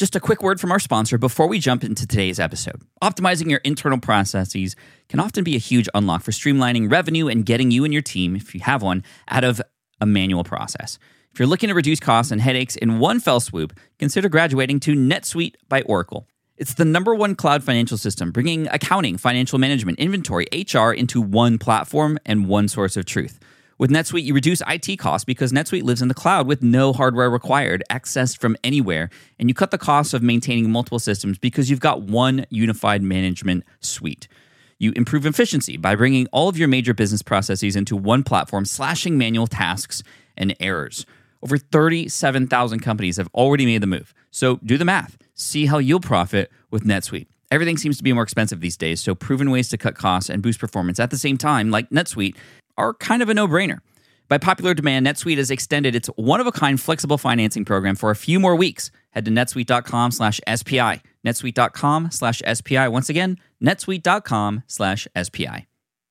Just a quick word from our sponsor before we jump into today's episode. Optimizing your internal processes can often be a huge unlock for streamlining revenue and getting you and your team, if you have one, out of a manual process. If you're looking to reduce costs and headaches in one fell swoop, consider graduating to NetSuite by Oracle. It's the #1 cloud financial system, bringing accounting, financial management, inventory, HR into one platform and one source of truth. With NetSuite, you reduce IT costs because NetSuite lives in the cloud with no hardware required, accessed from anywhere, and you cut the costs of maintaining multiple systems because you've got one unified management suite. You improve efficiency by bringing all of your major business processes into one platform, slashing manual tasks and errors. Over 37,000 companies have already made the move. So do the math. See how you'll profit with NetSuite. Everything seems to be more expensive these days, so proven ways to cut costs and boost performance at the same time, like NetSuite, are kind of a no-brainer. By popular demand, NetSuite has extended its one-of-a-kind flexible financing program for a few more weeks. Head to netsuite.com/SPI. netsuite.com/SPI. Once again, netsuite.com/SPI.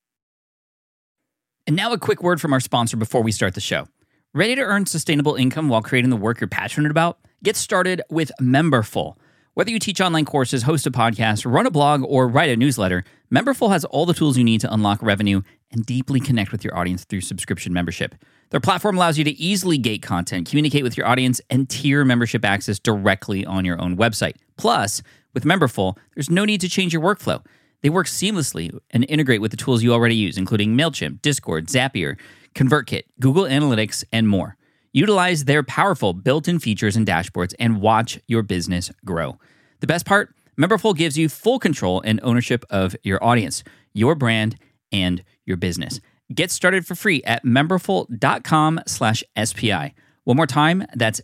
And now a quick word from our sponsor before we start the show. Ready to earn sustainable income while creating the work you're passionate about? Get started with Memberful. Whether you teach online courses, host a podcast, run a blog, or write a newsletter, Memberful has all the tools you need to unlock revenue and deeply connect with your audience through subscription membership. Their platform allows you to easily gate content, communicate with your audience, and tier membership access directly on your own website. Plus, with Memberful, there's no need to change your workflow. They work seamlessly and integrate with the tools you already use, including MailChimp, Discord, Zapier, ConvertKit, Google Analytics, and more. Utilize their powerful built-in features and dashboards and watch your business grow. The best part? Memberful gives you full control and ownership of your audience, your brand, and your business. Get started for free at memberful.com/SPI. One more time, that's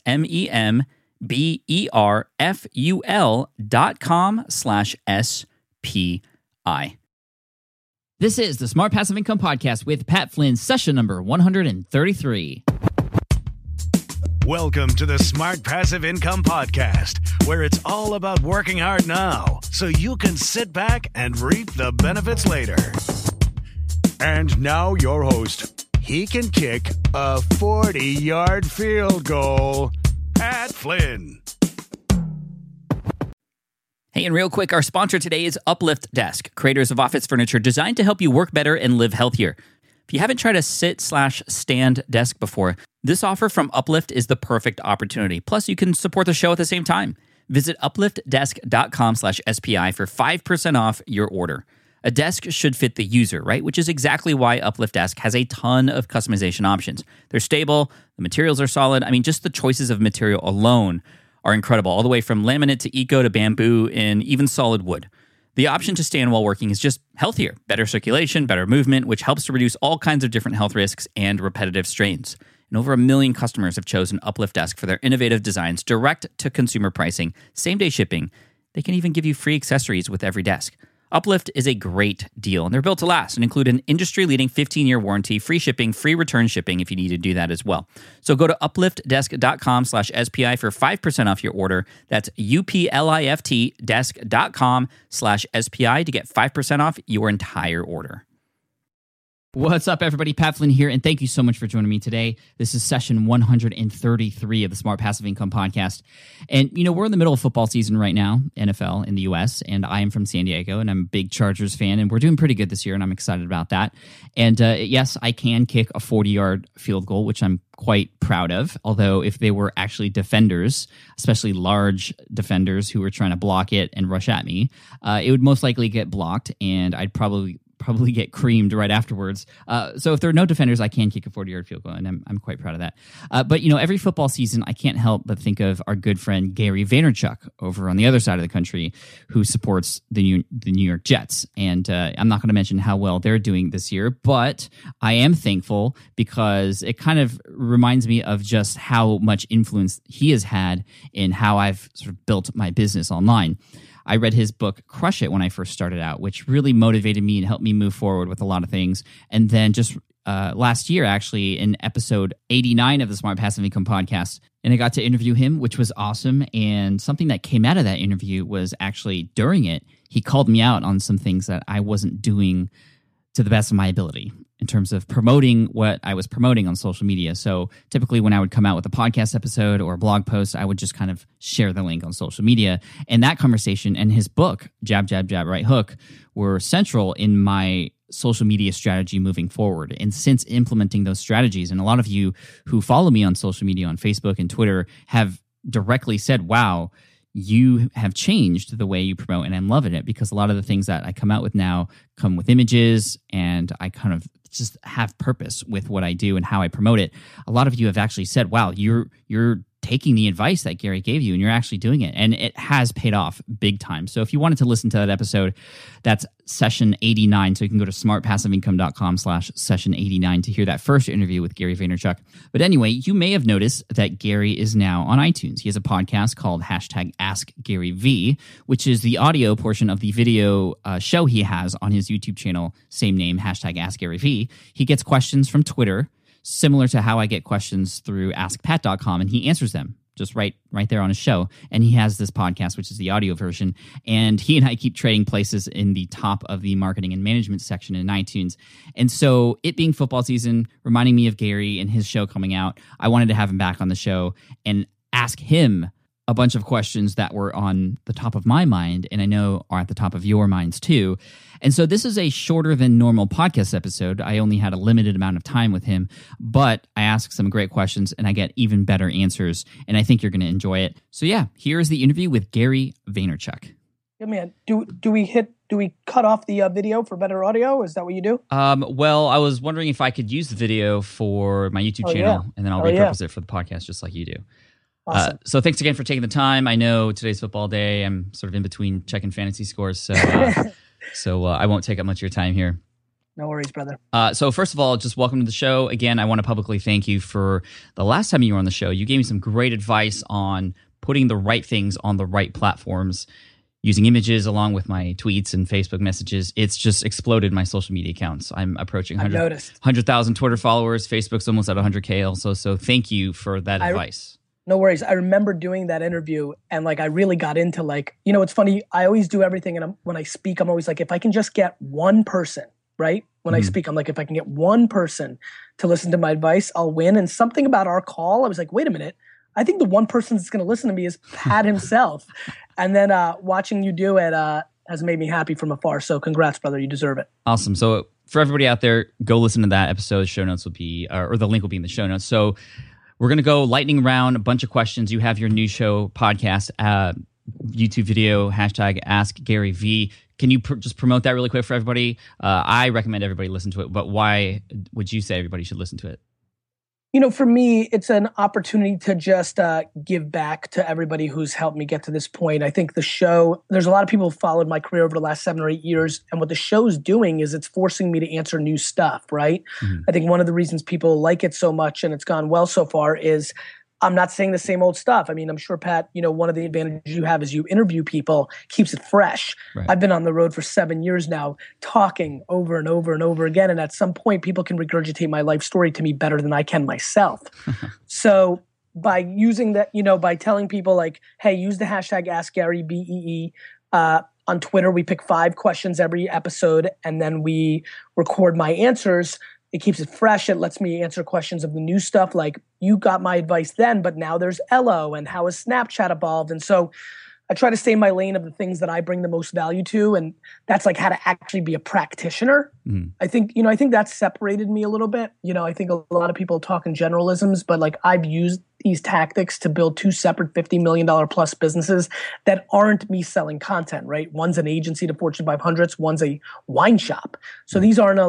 memberful.com/SPI. This is the Smart Passive Income Podcast with Pat Flynn, session number 133. Welcome to the Smart Passive Income Podcast, where it's all about working hard now so you can sit back and reap the benefits later. And now your host, he can kick a 40-yard field goal, Pat Flynn. Hey, and real quick, our sponsor today is Uplift Desk, creators of office furniture designed to help you work better and live healthier. If you haven't tried a sit/stand desk before, this offer from Uplift is the perfect opportunity. Plus, you can support the show at the same time. Visit upliftdesk.com/SPI for 5% off your order. A desk should fit the user, right? Which is exactly why Uplift Desk has a ton of customization options. They're stable, the materials are solid. I mean, just the choices of material alone are incredible, all the way from laminate to eco to bamboo and even solid wood. The option to stand while working is just healthier, better circulation, better movement, which helps to reduce all kinds of different health risks and repetitive strains. And over 1 million customers have chosen Uplift Desk for their innovative designs, direct to consumer pricing, same-day shipping. They can even give you free accessories with every desk. Uplift is a great deal, and they're built to last and include an industry-leading 15-year warranty, free shipping, free return shipping if you need to do that as well. So go to upliftdesk.com/SPI for 5% off your order. That's upliftdesk.com/SPI to get 5% off your entire order. What's up, everybody? Pat Flynn here, and thank you so much for joining me today. This is session 133 of the Smart Passive Income Podcast. And, you know, we're in the middle of football season right now, NFL in the U.S., and I am from San Diego, and I'm a big Chargers fan, and we're doing pretty good this year, and I'm excited about that. And, yes, I can kick a 40-yard field goal, which I'm quite proud of, although if they were actually defenders, especially large defenders who were trying to block it and rush at me, it would most likely get blocked, and I'd probably get creamed right afterwards. So if there are no defenders, I can kick a 40-yard field goal, and I'm quite proud of that. But, you know, every football season, I can't help but think of our good friend Gary Vaynerchuk over on the other side of the country who supports the New York Jets. And I'm not going to mention how well they're doing this year, but I am thankful because it kind of reminds me of just how much influence he has had in how I've sort of built my business online. I read his book, Crush It, when I first started out, which really motivated me and helped me move forward with a lot of things. And then just last year, actually, in episode 89 of the Smart Passive Income Podcast, and I got to interview him, which was awesome. And something that came out of that interview was actually during it, he called me out on some things that I wasn't doing to the best of my ability. in terms of promoting what I was promoting on social media. So typically when I would come out with a podcast episode or a blog post, I would just kind of share the link on social media. And that conversation and his book, Jab, Jab, Jab, Right Hook, were central in my social media strategy moving forward. And since implementing those strategies, and a lot of you who follow me on social media, on Facebook and Twitter, have directly said, wow, you have changed the way you promote, and I'm loving it, because a lot of the things that I come out with now come with images, and I kind of just have purpose with what I do and how I promote it. A lot of you have actually said, wow, you're taking the advice that Gary gave you and you're actually doing it. And it has paid off big time. So if you wanted to listen to that episode, that's session 89. So you can go to smartpassiveincome.com/session89 to hear that first interview with Gary Vaynerchuk. But anyway, you may have noticed that Gary is now on iTunes. He has a podcast called #AskGaryV, which is the audio portion of the video show he has on his YouTube channel, same name, #AskGaryV. He gets questions from Twitter, similar to how I get questions through AskPat.com, and he answers them just right there on his show. And he has this podcast, which is the audio version, and he and I keep trading places in the top of the marketing and management section in iTunes. And so it being football season, reminding me of Gary and his show coming out, I wanted to have him back on the show and ask him a bunch of questions that were on the top of my mind, and I know are at the top of your minds too. And so this is a shorter than normal podcast episode. I only had a limited amount of time with him, but I asked some great questions and I get even better answers, and I think you're going to enjoy it. So yeah, here's the interview with Gary Vaynerchuk. Yeah, man. Do we cut off the video for better audio? Is that what you do? Well, I was wondering if I could use the video for my YouTube channel, and then I'll repurpose it for the podcast just like you do. Awesome. So thanks again for taking the time. I know today's football day. I'm sort of in between checking fantasy scores, so I won't take up much of your time here. No worries, brother. So first of all, just welcome to the show. Again, I want to publicly thank you for the last time you were on the show. You gave me some great advice on putting the right things on the right platforms, using images along with my tweets and Facebook messages. It's just exploded my social media accounts. I'm approaching 100,000 Twitter followers. Facebook's almost at 100K also. So thank you for that advice. No worries. I remember doing that interview, and I really got into it's funny. I always do everything, and when I speak, I'm always like, if I can just get one person, right? When I speak, I'm like, if I can get one person to listen to my advice, I'll win. And something about our call, I was like, wait a minute. I think the one person that's going to listen to me is Pat himself. And then watching you do it has made me happy from afar. So congrats, brother. You deserve it. Awesome. So for everybody out there, go listen to that episode. Show notes will be, or the link will be in the show notes. So we're going to go lightning round, a bunch of questions. You have your new show, podcast, YouTube video, #AskGaryV. Can you just promote that really quick for everybody? I recommend everybody listen to it, but why would you say everybody should listen to it? For me, it's an opportunity to just give back to everybody who's helped me get to this point. I think the show, there's a lot of people who followed my career over the last 7 or 8 years, and what the show's doing is it's forcing me to answer new stuff, right? Mm-hmm. I think one of the reasons people like it so much and it's gone well so far is I'm not saying the same old stuff. I mean, I'm sure, Pat, one of the advantages you have is you interview people, keeps it fresh. Right. I've been on the road for 7 years now, talking over and over and over again. And at some point, people can regurgitate my life story to me better than I can myself. So by using that, by telling people hey, use the #AskGaryBEE. On Twitter, we pick 5 questions every episode, and then we record my answers. It keeps it fresh. It lets me answer questions of the new stuff, like you got my advice then, but now there's Elo, and how has Snapchat evolved? And so I try to stay in my lane of the things that I bring the most value to, and that's how to actually be a practitioner. Mm. I think that's separated me a little bit. I think a lot of people talk in generalisms, but I've used these tactics to build 2 separate $50 million plus businesses that aren't me selling content, right? One's an agency to Fortune 500s, one's a wine shop. So these aren't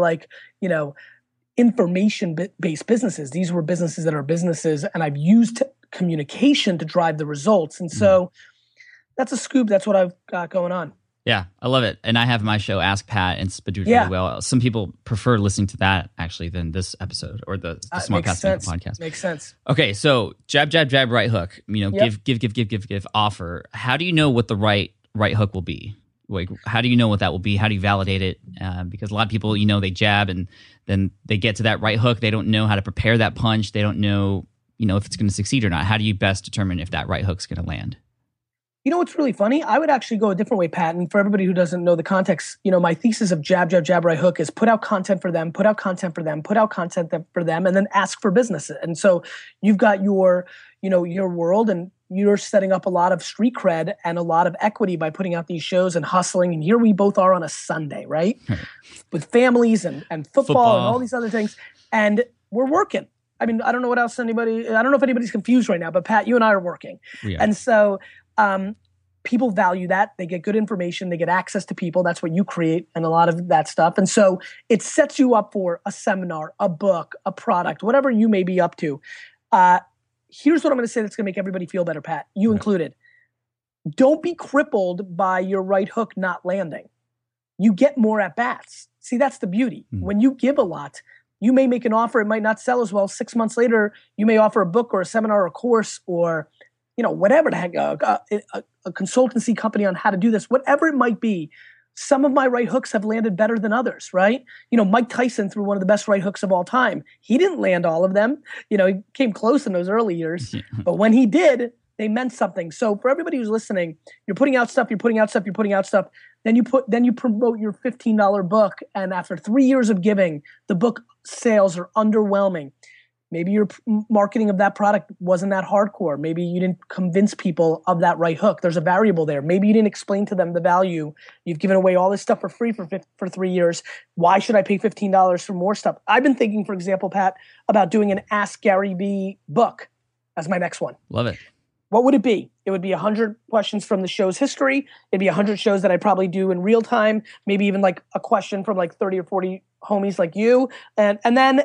information-based businesses. These were businesses that are businesses, and I've used communication to drive the results. And so that's a scoop. That's what I've got going on. Yeah, I love it. And I have my show, Ask Pat, and it's been doing really well. Some people prefer listening to that, actually, than this episode or the Smart Passive podcast. Makes sense. Okay, so jab, jab, jab, right hook. Give, offer. How do you know what the right hook will be? How do you know what that will be? How do you validate it? Because a lot of people, they jab and then they get to that right hook. They don't know how to prepare that punch. They don't know, if it's going to succeed or not. How do you best determine if that right hook's going to land? You know what's really funny? I would actually go a different way, Pat. And for everybody who doesn't know the context, my thesis of jab, jab, jab, right hook is put out content for them, put out content for them, put out content for them, and then ask for business. And so you've got your world, and you're setting up a lot of street cred and a lot of equity by putting out these shows and hustling. And here we both are on a Sunday, right? With families and football and all these other things. And we're working. I mean, I don't know what else I don't know if anybody's confused right now, but Pat, you and I are working. Yeah. And so people value that. They get good information. They get access to people. That's what you create and a lot of that stuff. And so it sets you up for a seminar, a book, a product, whatever you may be up to. Here's what I'm going to say that's going to make everybody feel better, Pat, you included. Don't be crippled by your right hook not landing. You get more at bats. See, that's the beauty. When you give a lot, you may make an offer. It might not sell as well. 6 months later, you may offer a book or a seminar or a course or whatever the heck, a consultancy company on how to do this, whatever it might be. Some of my right hooks have landed better than others, right? Mike Tyson threw one of the best right hooks of all time. He didn't land all of them. He came close in those early years, but when he did, they meant something. So for everybody who's listening, you're putting out stuff, then you promote your $15 book. And after 3 years of giving, the book sales are underwhelming. Maybe your marketing of that product wasn't that hardcore. Maybe you didn't convince people of that right hook. There's a variable there. Maybe you didn't explain to them the value. You've given away all this stuff for free for 3 years. Why should I pay $15 for more stuff? I've been thinking, for example, Pat, about doing an Ask Gary Vee book as my next one. Love it. What would it be? It would be 100 questions from the show's history. It'd be 100 shows that I probably do in real time. Maybe even like a question from like 30 or 40 homies like you. And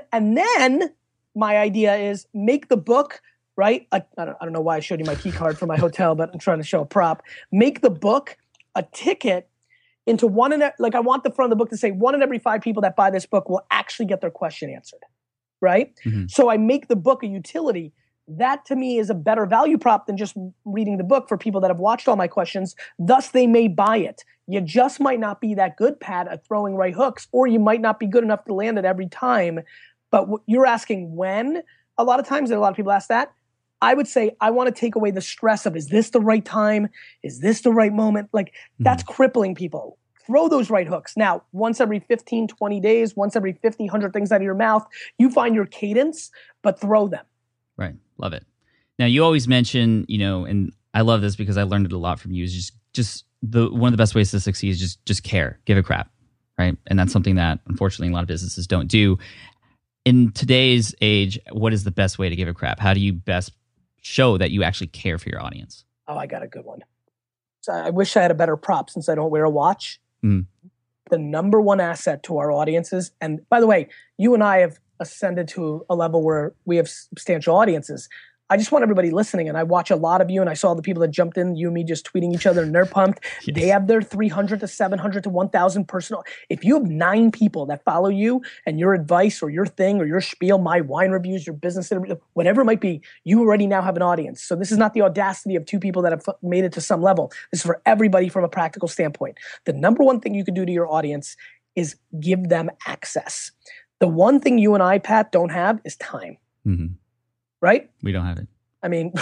then my idea is make the book, right? I don't know why I showed you my key card for my hotel, but I'm trying to show a prop. Make the book a ticket into I want the front of the book to say 1 in every 5 people that buy this book will actually get their question answered, right? Mm-hmm. So I make the book a utility. That to me is a better value prop than just reading the book for people that have watched all my questions. Thus, they may buy it. You just might not be that good, Pat, at throwing right hooks, or you might not be good enough to land it every time. But you're asking when, a lot of times, and a lot of people ask that, I would say I want to take away the stress of, is this the right time? Is this the right moment? That's crippling people. Throw those right hooks. Now, once every 15, 20 days, once every 50, 100 things out of your mouth, you find your cadence, but throw them. Right. Love it. Now, you always mention, and I love this because I learned it a lot from you, is just one of the best ways to succeed is just care, give a crap, right? And that's something that, unfortunately, a lot of businesses don't do. In today's age, what is the best way to give a crap? How do you best show that you actually care for your audience? Oh, I got a good one. So I wish I had a better prop since I don't wear a watch. Mm. The number one asset to our audiences, and by the way, you and I have ascended to a level where we have substantial audiences. I just want everybody listening, and I watch a lot of you, and I saw the people that jumped in, you and me just tweeting each other, and they're pumped. Yes. They have their 300 to 700 to 1,000 personal. If you have 9 people that follow you and your advice or your thing or your spiel, my wine reviews, your business interview, whatever it might be, you already now have an audience. So this is not the audacity of 2 people that have made it to some level. This is for everybody from a practical standpoint. The number one thing you can do to your audience is give them access. The one thing you and I, Pat, don't have is time. Mm-hmm. Right? We don't have it. I mean,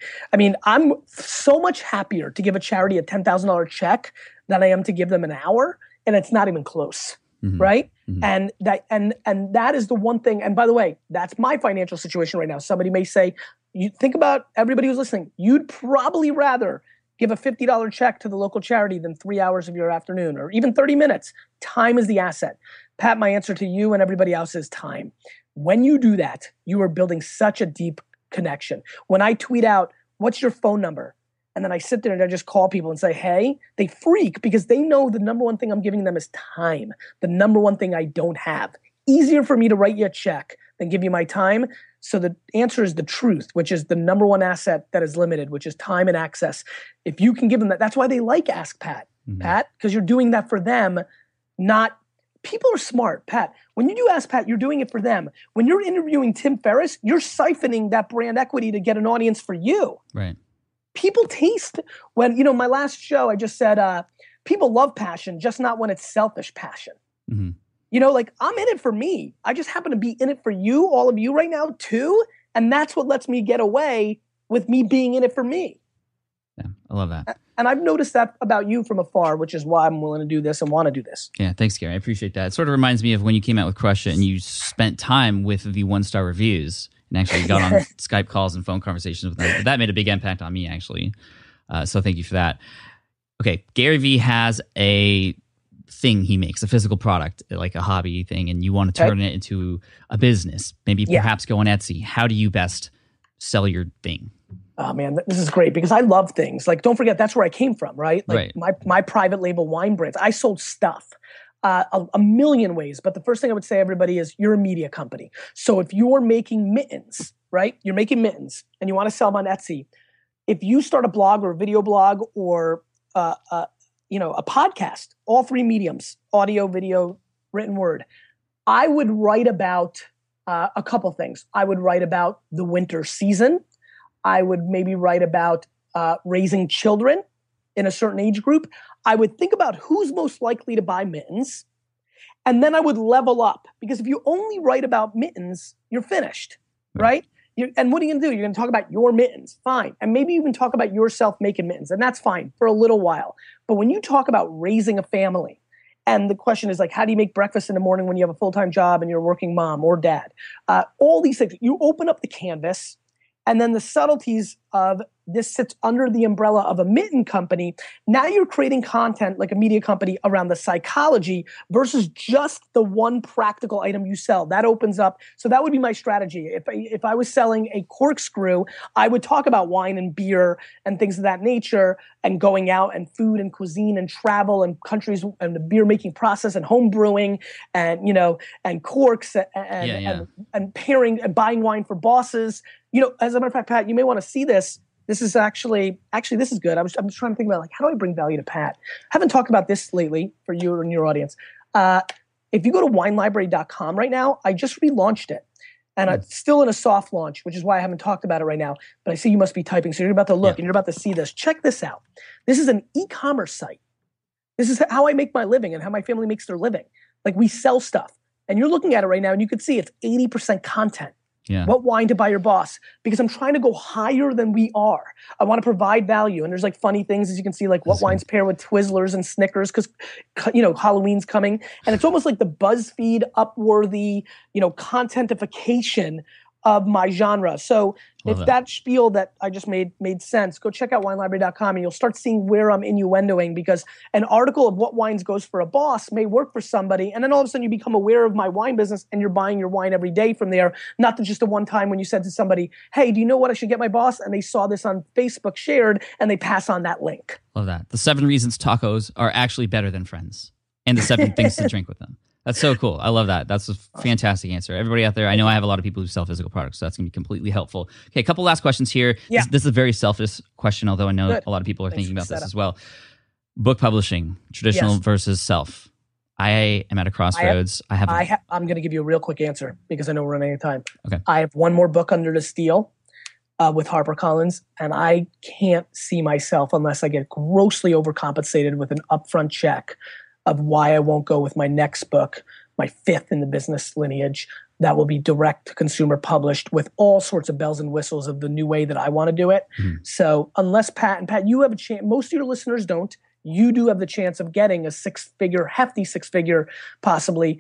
I'm so much happier to give a charity a $10,000 check than I am to give them an hour, and it's not even close, right? Mm-hmm. And that is the one thing. And by the way, that's my financial situation right now. Somebody may say, you think about everybody who's listening. You'd probably rather give a $50 check to the local charity than 3 hours of your afternoon, or even 30 minutes. Time is the asset. Pat, my answer to you and everybody else is time. When you do that, you are building such a deep connection. When I tweet out, what's your phone number? And then I sit there and I just call people and say, hey, they freak because they know the number one thing I'm giving them is time. The number one thing I don't have. Easier for me to write you a check than give you my time. So the answer is the truth, which is the number one asset that is limited, which is time and access. If you can give them that, that's why they like Ask Pat, Pat, because you're doing that for them, not people are smart, Pat. When you do Ask Pat, you're doing it for them. When you're interviewing Tim Ferriss, you're siphoning that brand equity to get an audience for you. Right. People taste when, my last show, I just said, people love passion, just not when it's selfish passion. Mm-hmm. I'm in it for me. I just happen to be in it for you, all of you right now too. And that's what lets me get away with me being in it for me. Yeah, I love that. And I've noticed that about you from afar, which is why I'm willing to do this and want to do this. Yeah, thanks, Gary. I appreciate that. It sort of reminds me of when you came out with Crush It and you spent time with the 1-star reviews and actually got on Skype calls and phone conversations with them. That made a big impact on me, actually. So thank you for that. Okay, Gary Vee has a thing he makes, a physical product, like a hobby thing, and you want to turn it into a business, maybe perhaps go on Etsy. How do you best sell your thing? Oh man, this is great because I love things. Like, don't forget, that's where I came from, right? Like my private label wine brands. I sold stuff a million ways. But the first thing I would say to everybody is you're a media company. So if you're making mittens, right? You're making mittens and you want to sell them on Etsy. If you start a blog or a video blog or a podcast, all three mediums, audio, video, written word, I would write about a couple things. I would write about the winter season. I would maybe write about raising children in a certain age group. I would think about who's most likely to buy mittens. And then I would level up because if you only write about mittens, you're finished, right? And what are you going to do? You're going to talk about your mittens. Fine. And maybe even talk about yourself making mittens. And that's fine for a little while. But when you talk about raising a family, and the question is like, how do you make breakfast in the morning when you have a full-time job and you're a working mom or dad? All these things. You open up the canvas. And then the subtleties of this sits under the umbrella of a mitten company. Now you're creating content like a media company around the psychology versus just the one practical item you sell. That opens up. So that would be my strategy. If I was selling a corkscrew, I would talk about wine and beer and things of that nature and going out and food and cuisine and travel and countries and the beer making process and home brewing and, and corks and pairing and buying wine for bosses. As a matter of fact, Pat, you may want to see this. This is actually this is good. I'm trying to think about how do I bring value to Pat? I haven't talked about this lately for you and your audience. If you go to winelibrary.com right now, I just relaunched it. And it's still in a soft launch, which is why I haven't talked about it right now. But I see you must be typing. So you're about to look and you're about to see this. Check this out. This is an e-commerce site. This is how I make my living and how my family makes their living. Like we sell stuff. And you're looking at it right now and you can see it's 80% content. Yeah. What wine to buy your boss? Because I'm trying to go higher than we are. I want to provide value. And there's funny things as you can see, like what wines pair with Twizzlers and Snickers because, Halloween's coming. And it's almost like the BuzzFeed Upworthy, contentification of my genre. So if that spiel that I just made sense, go check out winelibrary.com and you'll start seeing where I'm innuendoing because an article of what wines goes for a boss may work for somebody. And then all of a sudden you become aware of my wine business and you're buying your wine every day from there. Not just a one time when you said to somebody, hey, do you know what I should get my boss? And they saw this on Facebook shared and they pass on that link. Love that. The 7 reasons tacos are actually better than friends and the 7 things to drink with them. That's so cool. I love that. That's a fantastic answer. Everybody out there, I know I have a lot of people who sell physical products, so that's going to be completely helpful. Okay, a couple last questions here. Yeah. This is a very selfish question, although I know a lot of people are thinking about this as well. Book publishing, traditional versus self. I am at a crossroads. I'm going to give you a real quick answer because I know we're running out of time. Okay. I have one more book under the steel with HarperCollins, and I can't see myself unless I get grossly overcompensated with an upfront check of why I won't go with my next book, my 5th in the business lineage, that will be direct to consumer published with all sorts of bells and whistles of the new way that I want to do it. Mm-hmm. So unless Pat, you have a chance, most of your listeners don't, you do have the chance of getting a hefty six-figure, possibly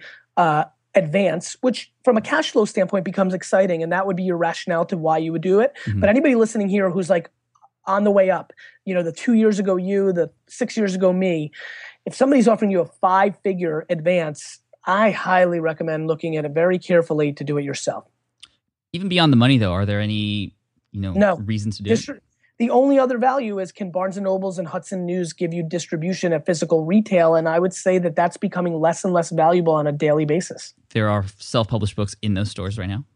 advance, which from a cash flow standpoint becomes exciting. And that would be your rationale to why you would do it. Mm-hmm. But anybody listening here who's on the way up, the 2 years ago you, the 6 years ago me, if somebody's offering you a 5-figure advance, I highly recommend looking at it very carefully to do it yourself. Even beyond the money, though, are there any reasons to do it? The only other value is can Barnes & Nobles and Hudson News give you distribution at physical retail? And I would say that that's becoming less and less valuable on a daily basis. There are self-published books in those stores right now?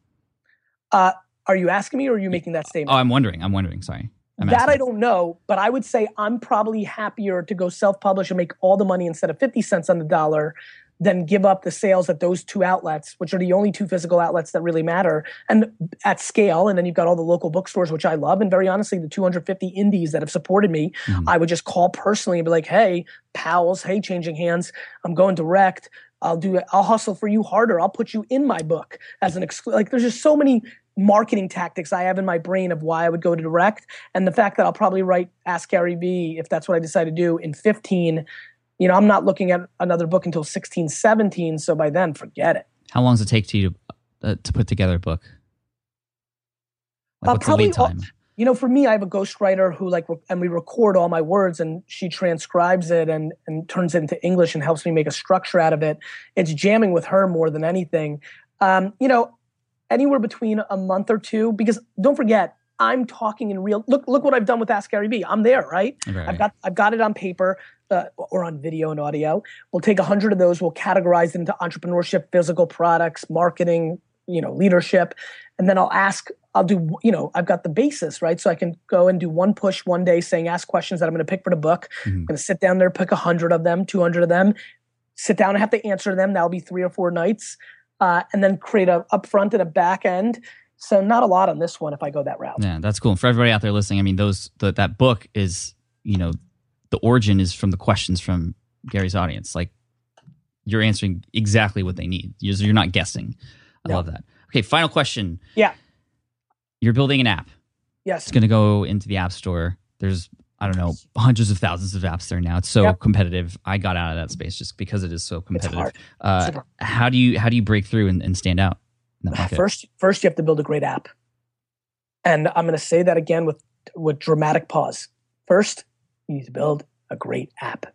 Are you asking me or are you making that statement? Oh, I'm wondering. Sorry. That I don't know, but I would say I'm probably happier to go self-publish and make all the money instead of 50 cents on the dollar than give up the sales at those 2 outlets, which are the only 2 physical outlets that really matter, and at scale. And then you've got all the local bookstores, which I love. And very honestly, the 250 indies that have supported me, I would just call personally and be like, hey, pals, hey, Changing Hands, I'm going direct. I'll hustle for you harder. I'll put you in my book as an there's just so many marketing tactics I have in my brain of why I would go to direct, and the fact that I'll probably write Ask Gary V if that's what I decide to do in 15. I'm not looking at another book until 16, 17. So by then, forget it. How long does it take to you to put together a book? What's the lead time? For me, I have a ghostwriter who and we record all my words, and she transcribes it and turns it into English and helps me make a structure out of it. It's jamming with her more than anything. Anywhere between a month or two, because don't forget, I'm talking in real. Look what I've done with Ask Gary V. I'm there, right? I've got it on paper or on video and audio. We'll take 100 of those. We'll categorize them into entrepreneurship, physical products, marketing, leadership, and then I'll do, I've got the basis, right? So I can go and do one push one day saying, ask questions that I'm going to pick for the book. Mm-hmm. I'm going to sit down there, pick 100 of them, 200 of them, sit down and have to answer them. That'll be 3 or 4 nights. And then create a upfront and a back end. So not a lot on this one if I go that route. Yeah, that's cool. And for everybody out there listening, I mean, that book is, the origin is from the questions from Gary's audience. Like, you're answering exactly what they need. You're not guessing. I love that. Okay, final question. Yeah. You're building an app. Yes. It's going to go into the App Store. There's, I don't know, hundreds of thousands of apps there now. It's so competitive. I got out of that space just because it is so competitive. It's hard. How do you break through and stand out in that market? First, you have to build a great app. And I'm going to say that again with dramatic pause. First, you need to build a great app.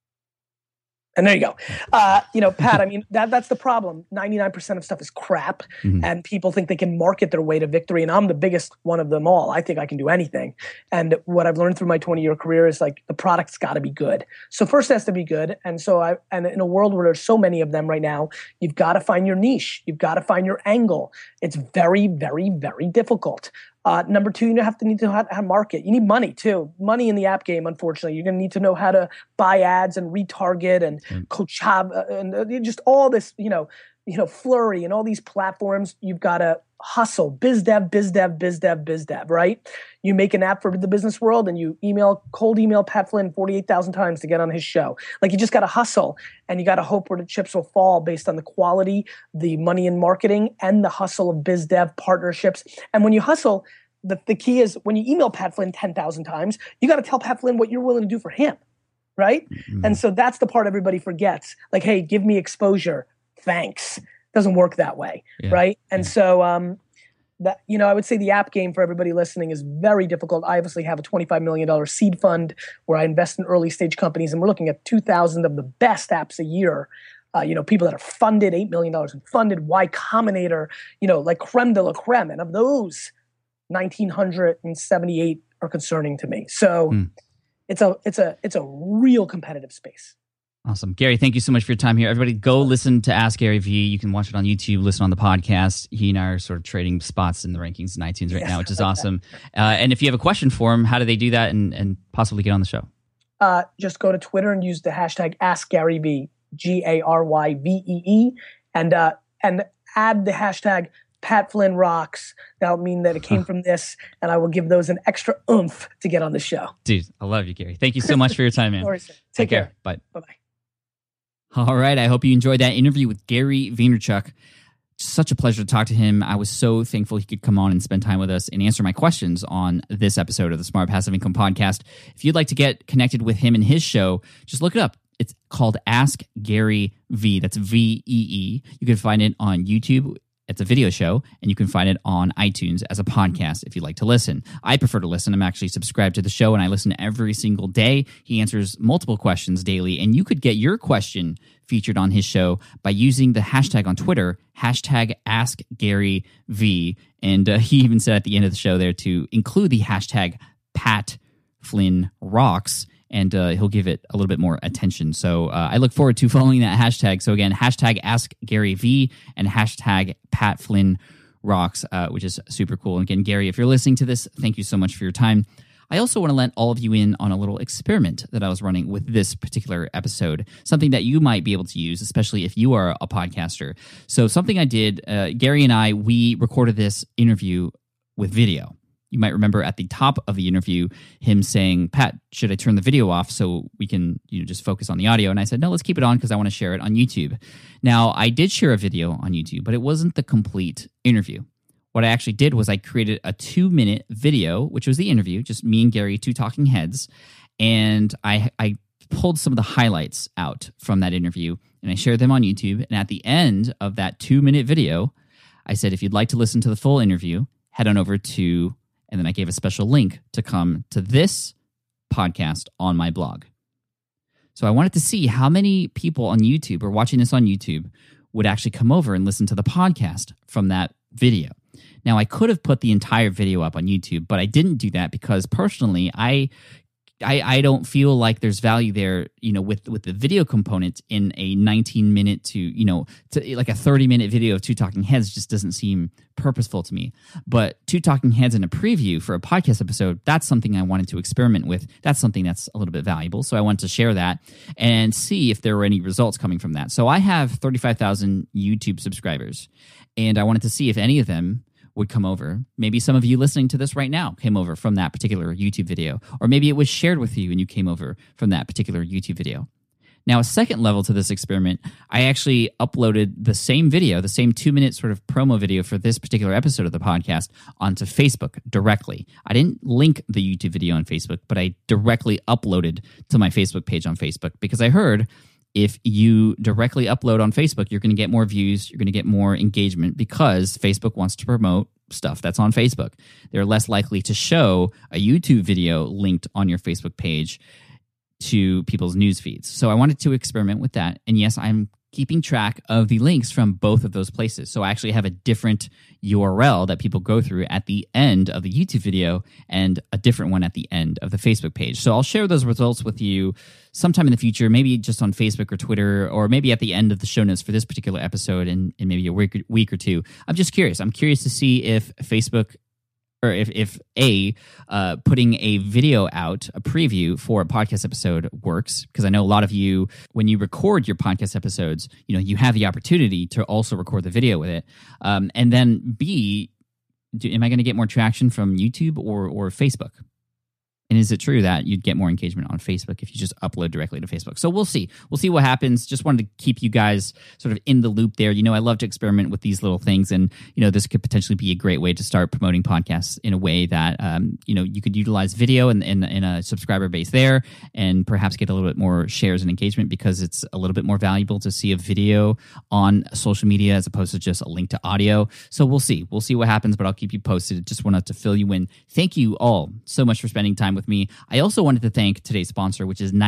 And there you go. Pat, I mean, that's the problem. 99% of stuff is crap, and people think they can market their way to victory, and I'm the biggest one of them all. I think I can do anything. And what I've learned through my 20-year career is the product's got to be good. So first it has to be good. And and in a world where there's so many of them right now, you've got to find your niche. You've got to find your angle. It's very, very, very difficult. Number 2, you need to know how to market. You need money too. Money in the app game, unfortunately. You're going to need to know how to buy ads and retarget and Kochab and just all this, Flurry and all these platforms. You've got to hustle. Biz dev, right? You make an app for the business world and you cold email Pat Flynn 48,000 times to get on his show. You just got to hustle, and you got to hope where the chips will fall based on the quality, the money in marketing, and the hustle of biz dev partnerships. And when you hustle, the key is when you email Pat Flynn 10,000 times, you got to tell Pat Flynn what you're willing to do for him, right? Mm-hmm. And so that's the part everybody forgets. Hey, give me exposure. Thanks. Doesn't work that way, right? And so I would say the app game for everybody listening is very difficult. I obviously have a $25 million seed fund where I invest in early stage companies, and we're looking at 2,000 of the best apps a year. People that are funded, $8 million in funded, Y Combinator, creme de la creme. And of those, 1,978 are concerning to me. So it's a real competitive space. Awesome. Gary, thank you so much for your time here. Everybody go listen to Ask Gary V. You can watch it on YouTube, listen on the podcast. He and I are sort of trading spots in the rankings in iTunes right now, which is awesome. And if you have a question for him, how do they do that and possibly get on the show? Just go to Twitter and use the hashtag AskGaryV, GaryVee, and add the hashtag Pat Flynn Rocks. That'll mean that it came from this, and I will give those an extra oomph to get on the show. Dude, I love you, Gary. Thank you so much for your time, man. No worries. Take care. Bye. Bye-bye. All right. I hope you enjoyed that interview with Gary Vaynerchuk. Such a pleasure to talk to him. I was so thankful he could come on and spend time with us and answer my questions on this episode of the Smart Passive Income Podcast. If you'd like to get connected with him and his show, just look it up. It's called Ask Gary V. That's VEE. You can find it on YouTube. It's a video show, and you can find it on iTunes as a podcast if you'd like to listen. I prefer to listen. I'm actually subscribed to the show, and I listen every single day. He answers multiple questions daily, and you could get your question featured on his show by using the hashtag on Twitter, hashtag AskGaryV. And he even said at the end of the show there to include the hashtag PatFlynnRocks, and he'll give it a little bit more attention. So I look forward to following that hashtag. So again, hashtag AskGaryV and hashtag PatFlynnRocks, which is super cool. And again, Gary, if you're listening to this, thank you so much for your time. I also want to let all of you in on a little experiment that I was running with this particular episode, something that you might be able to use, especially if you are a podcaster. So something I did, Gary and we recorded this interview with video. You might remember at the top of the interview him saying, Pat, should I turn the video off so we can just focus on the audio? And I said, no, let's keep it on because I want to share it on YouTube. Now, I did share a video on YouTube, but it wasn't the complete interview. what I actually did was I created a 2-minute video, which was the interview, just me and Gary, two talking heads. And I pulled some of the highlights out from that interview and I shared them on YouTube. And at the end of that 2-minute video, I said, if you'd like to listen to the full interview, head on over to, and then I gave a special link to come to this podcast on my blog. So I wanted to see how many people on YouTube or watching this on YouTube would actually come over and listen to the podcast from that video. Now, I could have put the entire video up on YouTube, but I didn't do that because personally, I don't feel like there's value there, with the video component in a 19-minute to like a 30-minute video of two talking heads just doesn't seem purposeful to me. But two talking heads in a preview for a podcast episode, that's something I wanted to experiment with. That's something that's a little bit valuable. So I wanted to share that and see if there were any results coming from that. So I have 35,000 YouTube subscribers, and I wanted to see if any of them would come over. Maybe some of you listening to this right now came over from that particular YouTube video, or maybe it was shared with you and you came over from that particular YouTube video. Now, a second level to this experiment, I actually uploaded the same video, the same 2-minute sort of promo video for this particular episode of the podcast onto Facebook directly. I didn't link the YouTube video on Facebook, but I directly uploaded to my Facebook page on Facebook because I heard if you directly upload on Facebook, you're going to get more views, you're going to get more engagement because Facebook wants to promote stuff that's on Facebook. They're less likely to show a YouTube video linked on your Facebook page to people's news feeds. So I wanted to experiment with that. And yes, I'm keeping track of the links from both of those places. So I actually have a different URL that people go through at the end of the YouTube video and a different one at the end of the Facebook page. So I'll share those results with you sometime in the future, maybe just on Facebook or Twitter, or maybe at the end of the show notes for this particular episode in maybe a week or two. I'm just curious. I'm curious to see if Facebook or if putting a video out, a preview for a podcast episode works, because I know a lot of you, when you record your podcast episodes, you have the opportunity to also record the video with it. And then B, am I going to get more traction from YouTube or Facebook? And is it true that you'd get more engagement on Facebook if you just upload directly to Facebook? So we'll see. We'll see what happens. Just wanted to keep you guys sort of in the loop there. I love to experiment with these little things. And, this could potentially be a great way to start promoting podcasts in a way that, you could utilize video in a subscriber base there and perhaps get a little bit more shares and engagement because it's a little bit more valuable to see a video on social media as opposed to just a link to audio. So we'll see. We'll see what happens, but I'll keep you posted. Just wanted to fill you in. Thank you all so much for spending time with me. I also wanted to thank today's sponsor, which is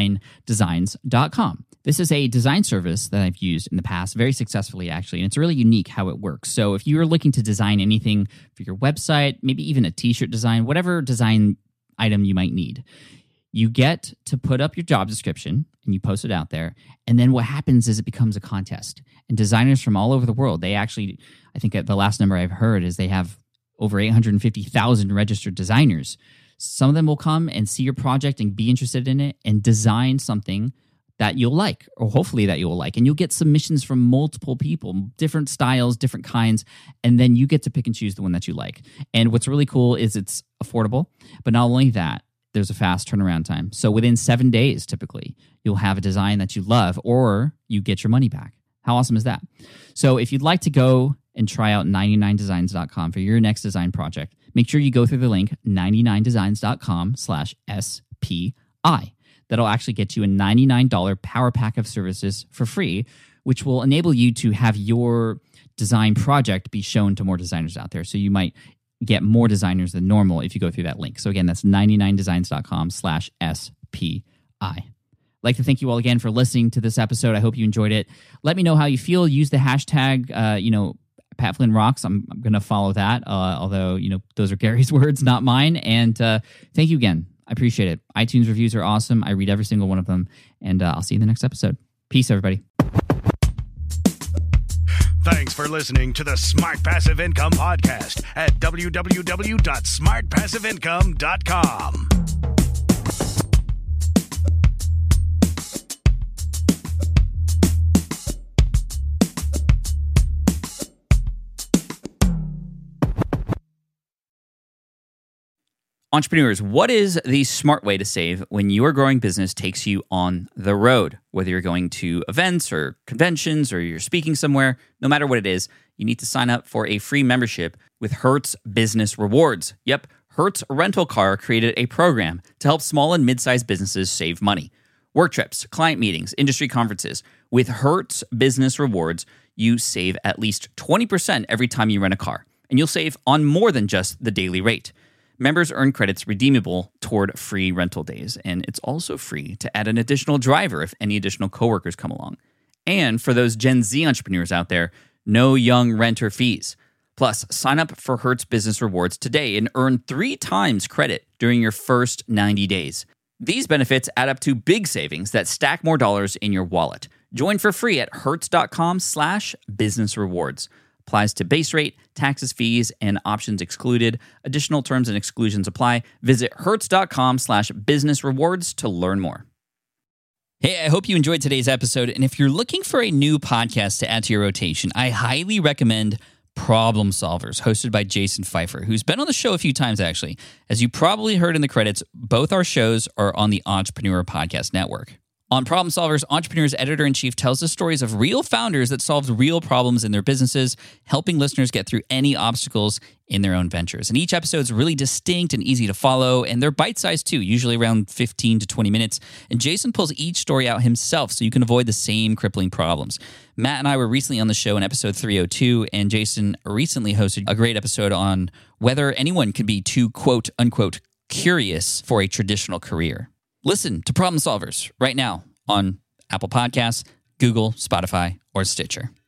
99designs.com. This is a design service that I've used in the past very successfully, actually, and it's really unique how it works. So if you're looking to design anything for your website, maybe even a t-shirt design, whatever design item you might need, you get to put up your job description and you post it out there. And then what happens is it becomes a contest. And designers from all over the world, they actually, I think the last number I've heard is they have over 850,000 registered designers. Some of them will come and see your project and be interested in it and design something that you'll like, or hopefully that you'll like. And you'll get submissions from multiple people, different styles, different kinds, and then you get to pick and choose the one that you like. And what's really cool is it's affordable, but not only that, there's a fast turnaround time. So within 7 days, typically, you'll have a design that you love or you get your money back. How awesome is that? So if you'd like to go and try out 99designs.com for your next design project, make sure you go through the link 99designs.com/SPI. That'll actually get you a $99 power pack of services for free, which will enable you to have your design project be shown to more designers out there. So you might get more designers than normal if you go through that link. So again, that's 99designs.com/SPI. I'd like to thank you all again for listening to this episode. I hope you enjoyed it. Let me know how you feel. Use the hashtag, Pat Flynn Rocks. I'm going to follow that, although, those are Gary's words, not mine. And thank you again. I appreciate it. iTunes reviews are awesome. I read every single one of them. And I'll see you in the next episode. Peace, everybody. Thanks for listening to the Smart Passive Income Podcast at www.smartpassiveincome.com. Entrepreneurs, what is the smart way to save when your growing business takes you on the road? Whether you're going to events or conventions or you're speaking somewhere, no matter what it is, you need to sign up for a free membership with Hertz Business Rewards. Yep, Hertz Rental Car created a program to help small and mid-sized businesses save money. Work trips, client meetings, industry conferences. With Hertz Business Rewards, you save at least 20% every time you rent a car, and you'll save on more than just the daily rate. Members earn credits redeemable toward free rental days, and it's also free to add an additional driver if any additional coworkers come along. And for those Gen Z entrepreneurs out there, no young renter fees. Plus, sign up for Hertz Business Rewards today and earn 3 times credit during your first 90 days. These benefits add up to big savings that stack more dollars in your wallet. Join for free at hertz.com/business rewards. Applies to base rate, taxes, fees, and options excluded. Additional terms and exclusions apply. Visit hertz.com/business rewards to learn more. Hey, I hope you enjoyed today's episode. And if you're looking for a new podcast to add to your rotation, I highly recommend Problem Solvers, hosted by Jason Pfeiffer, who's been on the show a few times, actually. As you probably heard in the credits, both our shows are on the Entrepreneur Podcast Network. On Problem Solvers, Entrepreneur's editor-in-chief tells the stories of real founders that solved real problems in their businesses, helping listeners get through any obstacles in their own ventures. And each episode is really distinct and easy to follow, and they're bite-sized too, usually around 15 to 20 minutes. And Jason pulls each story out himself so you can avoid the same crippling problems. Matt and I were recently on the show in episode 302, and Jason recently hosted a great episode on whether anyone can be too quote-unquote curious for a traditional career. Listen to Problem Solvers right now on Apple Podcasts, Google, Spotify, or Stitcher.